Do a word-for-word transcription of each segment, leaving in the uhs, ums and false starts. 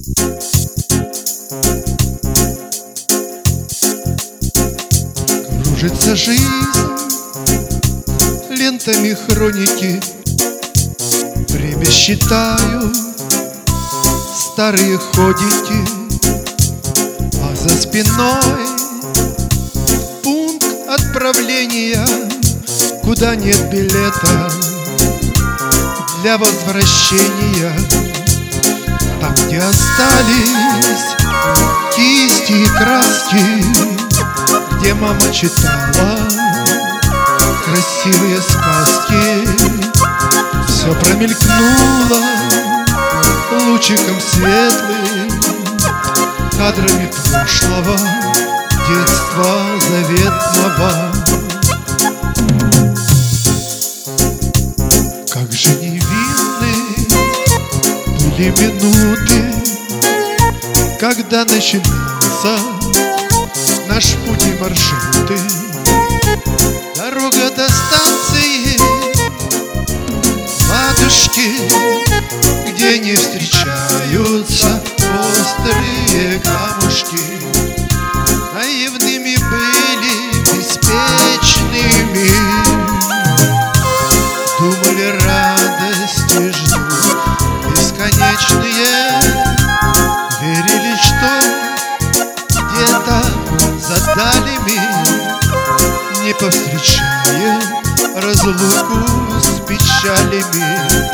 Кружится жизнь лентами хроники, время считаю, старые ходики, а за спиной пункт отправления, куда нет билета для возвращения. Там, где остались кисти и краски, где мама читала красивые сказки, все промелькнуло лучиком светлым, кадрами прошлого, детства заветного. Как же невинны были минуты, когда начинался наш путь и маршруты. Дорога до станции матушки, где не встречаются острые камушки. Наивными были, беспечными, думали, радости ждут бесконечные, верили, что где-то за далями не повстречаем разлуку с печалями.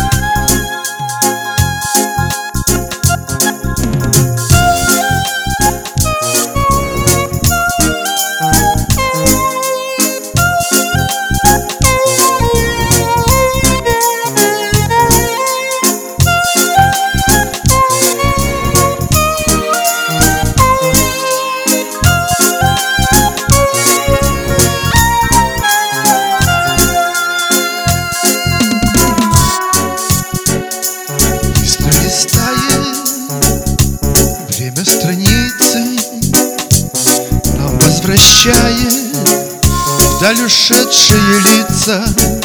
Время страницы нам возвращает вдаль ушедшие лица.